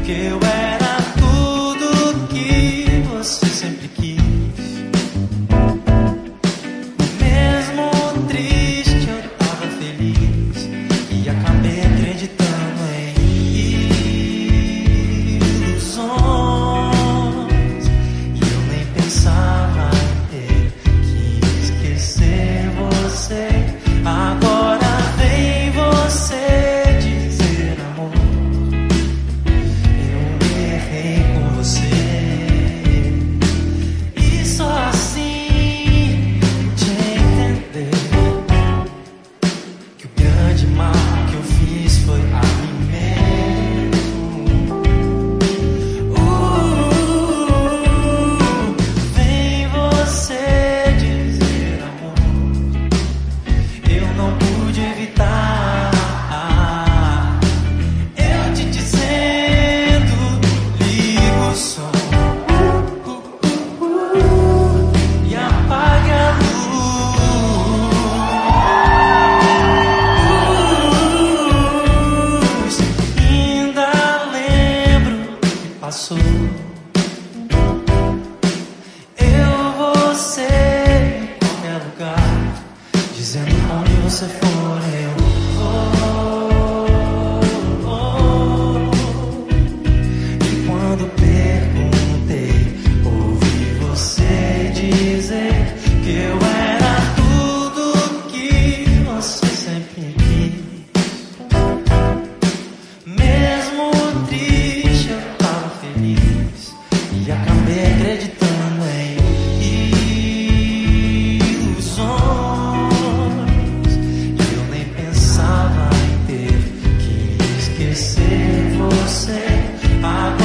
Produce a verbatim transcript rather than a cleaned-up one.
que eu era tudo que você sempre quis. Mesmo triste eu tava feliz e acabei acreditando em ilusões. E eu nem pensava em ter que esquecer você. Agora vem você dizer, amor, eu errei com você. E só assim te entender que o grande mal que eu fiz foi a mim mesmo. Uh, vem você dizer, amor, eu não pude evitar. Eu te dizendo, liga o som, uh, uh, uh, e apague a luz. Ainda lembro que passou. Eu, você, em qualquer lugar, dizendo onde você for, eu vou. E quando perguntei, ouvi você dizer que eu era tudo que você sempre quis. Mesmo triste eu tava feliz e acabei acreditando em ilusões. E eu nem pensava em ter que esquecer você. Agora